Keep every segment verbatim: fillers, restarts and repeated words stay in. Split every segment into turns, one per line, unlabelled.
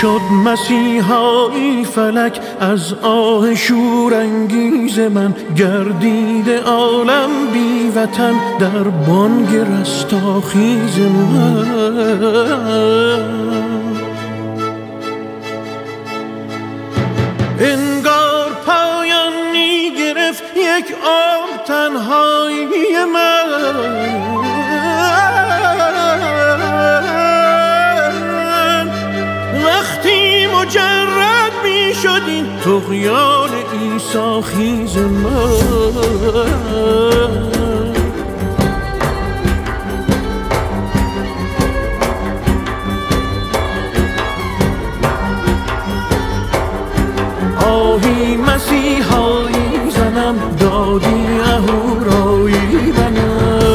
شد مسیحایی فلک از آه شورانگیز من، گردید عالم بی وطن در بانگ رستاخیز من. انگار پایانی گرفت یک عمر تنهایی من، وقتی مجرد می شد این طغیان عیسی خیز من. آهی مسیحایی زنم، دادی اهورایی بنم.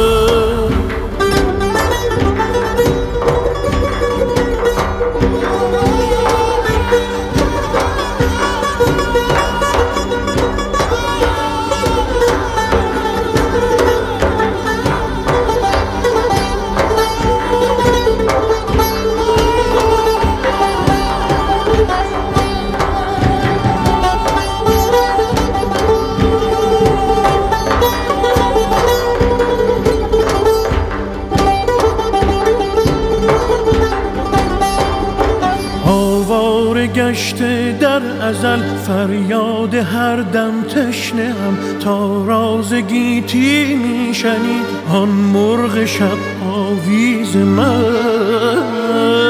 گشته در ازل فریاد هر دم تشنه‌ام، تا راز گیتی میشنید آن مرغ شب آویز من.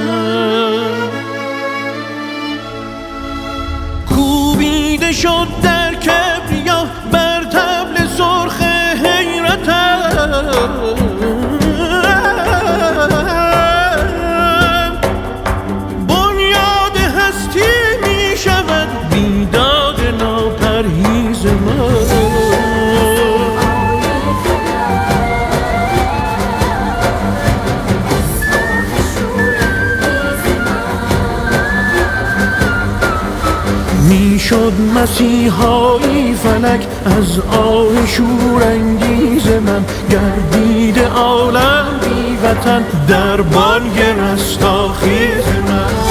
کوبیده شد در کبریا بر طبل سرخ حیرتم، میشد مسیحایی فلک از آه شورانگیز من، گردید عالم بی وطن در بانگ رستاخیز من.